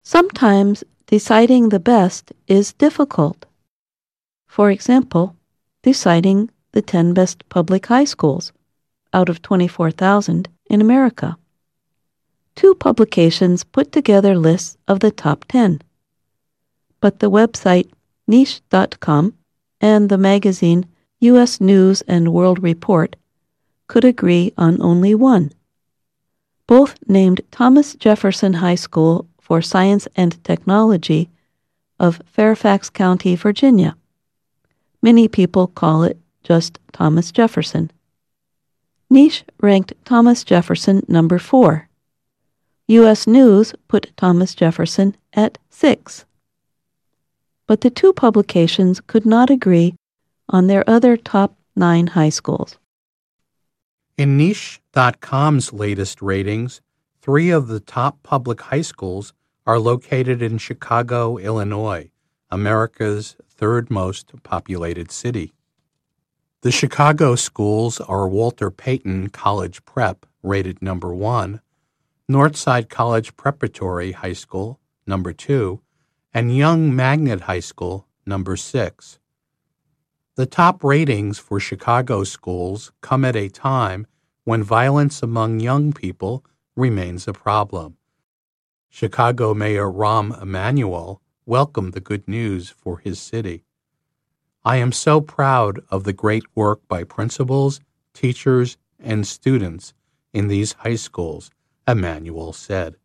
Sometimes deciding the best is difficult. For example, deciding the 10 best public high schools out of 24,000 in America. Two publications put together lists of the top 10. But the website Niche.com and the magazine U.S. News and World Report could agree on only one. Both named Thomas Jefferson High School for Science and Technology of Fairfax County, Virginia. Many people call it just Thomas Jefferson. Niche ranked Thomas Jefferson number 4. U.S. News put Thomas Jefferson at 6. But the two publications could not agree on their other top 9 high schools. In Niche.com's latest ratings, 3 of the top public high schools are located in Chicago, Illinois, America's third most populated city. The Chicago schools are Walter Payton College Prep, rated number 1, Northside College Preparatory High School, number 2, and Young Magnet High School, number 6. The top ratings for Chicago schools come at a time when violence among young people remains a problem. Chicago Mayor Rahm Emanuel welcomed the good news for his city. "I am so proud of the great work by principals, teachers, and students in these high schools," Emanuel said.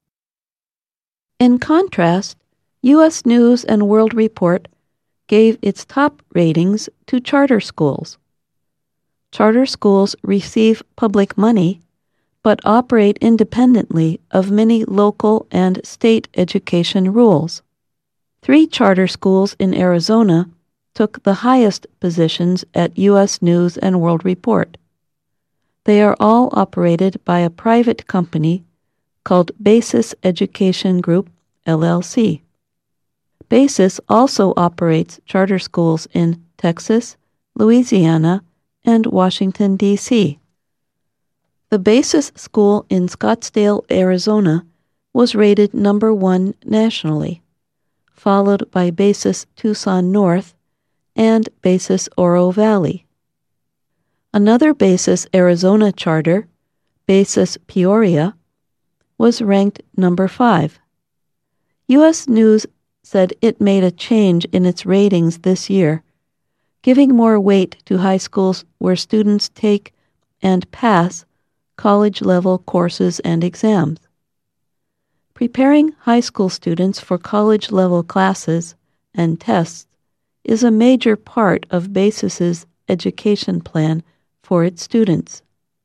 In contrast, U.S. News and World Report gave its top ratings to charter schools. Charter schools receive public money, but operate independently of many local and state education rules. 3 charter schools in Arizona took the highest positions at U.S. News and World Report. They are all operated by a private company called Basis Education Group, LLC. Basis also operates charter schools in Texas, Louisiana, and Washington, D.C. The Basis School in Scottsdale, Arizona, was rated number 1 nationally, followed by Basis Tucson North and Basis Oro Valley. Another Basis Arizona charter, Basis Peoria, was ranked number 5. U.S. News said it made a change in its ratings this year, giving more weight to high schools where students take and pass college-level courses and exams. Preparing high school students for college-level classes and tests is a major part of Basis's education plan for its students.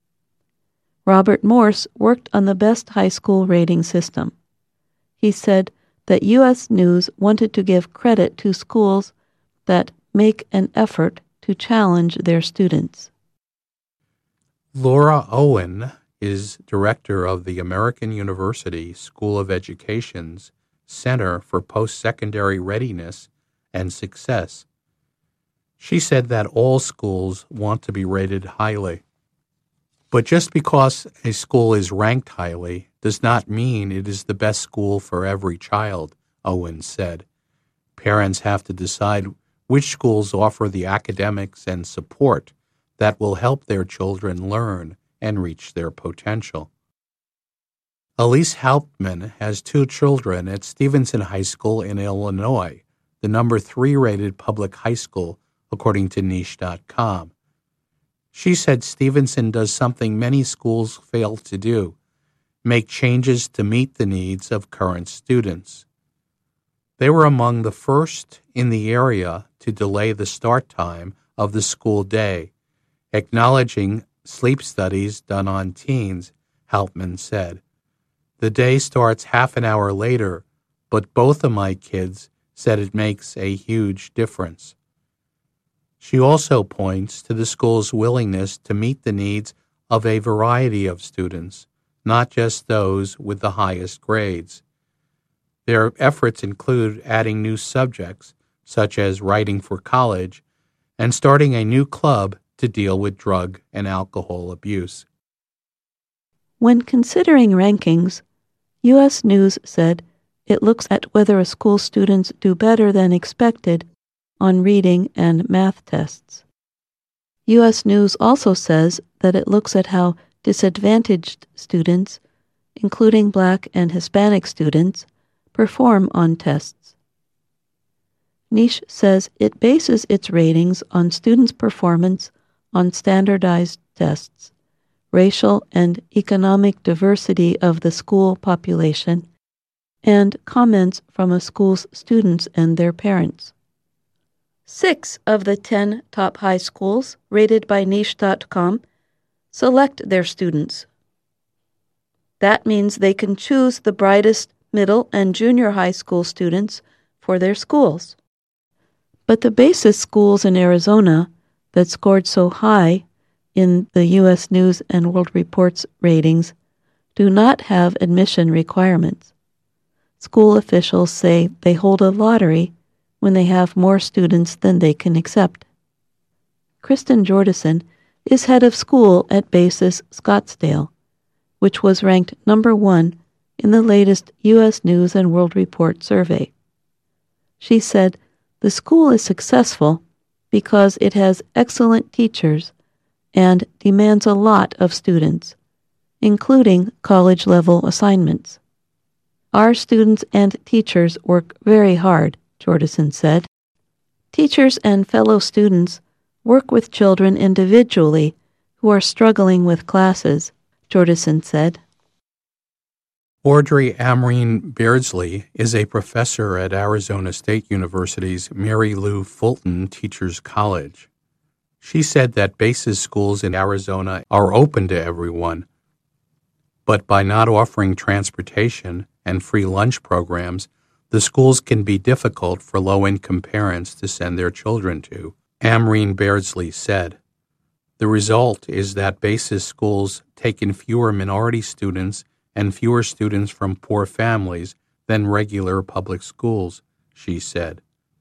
Robert Morse worked on the best high school rating system. He said that U.S. News wanted to give credit to schools that make an effort to challenge their students. Laura Owen is director of the American University School of Education's Center for Post-Secondary Readiness and Success. She said that all schools want to be rated highly. But just because a school is ranked highly does not mean it is the best school for every child, Owen said. Parents have to decide which schools offer the academics and support that will help their children learn and reach their potential. Elise Hauptman has 2 children at Stevenson High School in Illinois, the number 3 rated public high school, according to Niche.com. She said Stevenson does something many schools fail to do, make changes to meet the needs of current students. They were among the first in the area to delay the start time of the school day, acknowledging sleep studies done on teens, Hauptman said. "The day starts half an hour later, but both of my kids said it makes a huge difference." She also points to the school's willingness to meet the needs of a variety of students, not just those with the highest grades. Their efforts include adding new subjects, such as writing for college, and starting a new club to deal with drug and alcohol abuse. When considering rankings, U.S. News said it looks at whether a school's students do better than expected on reading and math tests. U.S. News also says that it looks at how disadvantaged students, including Black and Hispanic students, perform on tests. Niche says it bases its ratings on students' performance on standardized tests, racial and economic diversity of the school population, and comments from a school's students and their parents. 6 of the 10 top high schools rated by Niche.com select their students. That means they can choose the brightest middle and junior high school students for their schools. But the basis schools in Arizona that scored so high in the U.S. News and World Report's ratings do not have admission requirements. School officials say they hold a lottery when they have more students than they can accept. Kristen Jordison is head of school at Basis Scottsdale, which was ranked number 1 in the latest U.S. News and World Report survey. She said the school is successful because it has excellent teachers and demands a lot of students, including college-level assignments. Our students and teachers work very hard, Jordison said. Teachers and fellow students work with children individually who are struggling with classes, Jordison said. Audrey Amreen Beardsley is a professor at Arizona State University's Mary Lou Fulton Teachers College. She said that Basis schools in Arizona are open to everyone, but by not offering transportation and free lunch programs, the schools can be difficult for low-income parents to send their children to, Amreen Beardsley said. The result is that Basis schools take in fewer minority students and fewer students from poor families than regular public schools, she said.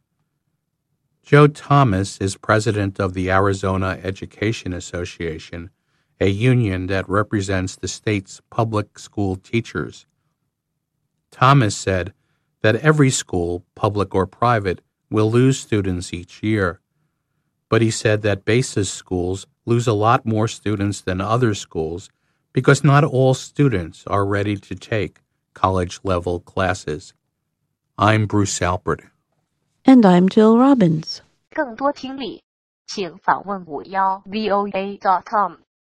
Joe Thomas is president of the Arizona Education Association, a union that represents the state's public school teachers. Thomas said that every school, public or private, will lose students each year. But he said that Basis schools lose a lot more students than other schools because not all students are ready to take college-level classes. I'm Bruce Alpert. And I'm Jill Robbins. 更多听力，请访问51voa.com。